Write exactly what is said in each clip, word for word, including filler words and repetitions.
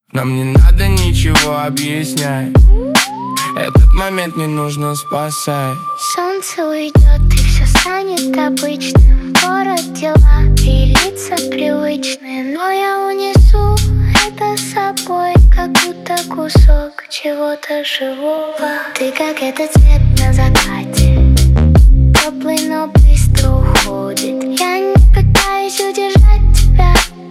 Нам не надо ничего объяснять, этот момент не нужно спасать. Солнце уйдет и все станет обычным. Город, дела и лица привычные, но я унесу это с собой, как будто кусок чего-то живого. Ты как этот цвет на закате, теплый, но быстро уходит. Я не пытаюсь удержать тебя,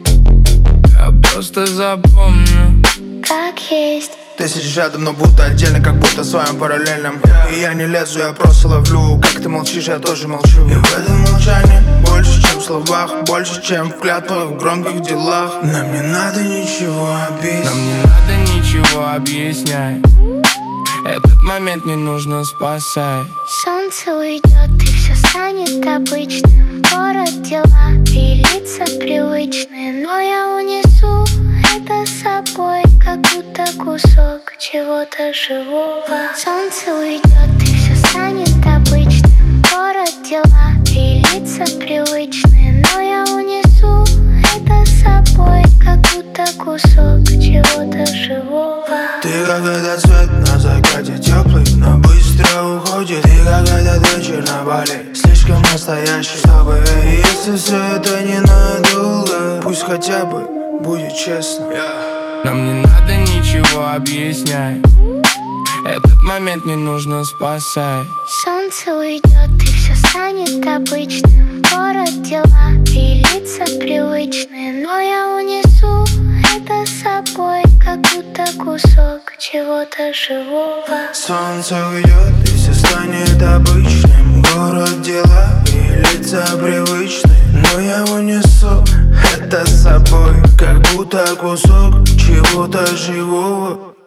я просто запомню, как есть. Ты сидишь рядом, но будто отдельно, как будто в своем параллельном. И я не лезу, я просто ловлю. Как ты молчишь, я тоже молчу. И в этом молчании больше, чем в словах, больше, чем в клятвах, в громких делах. Нам не надо ничего объяснять. Нам не надо ничего объяснять, этот момент не нужно спасать. Солнце уйдет и все станет обычным. Город, дела и лица привычные, но я унесу это с собой, как будто кусок чего-то живого. Солнце уйдет и все станет обычным. Город, дела и лица привычные, но я унесу это с собой, как будто кусок чего-то живого. Ты как этот цвет на закате, теплый, но быстро уходит. Ты как этот вечер на Бали, слишком настоящий, чтобы если все это ненадолго, пусть хотя бы будет честно. Нам не надо ничего объяснять, этот момент не нужно спасать. Солнце уйдет и все станет обычным. Город, дела и лица привычные, но я унесу это с собой, как будто кусок чего-то живого. Солнце уйдет и все станет обычным. Город, дела и лица привычные, но я унесу это с собой, как будто кусок чего-то живого.